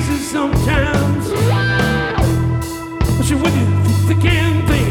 crazy sometimes. But you when you think they can think.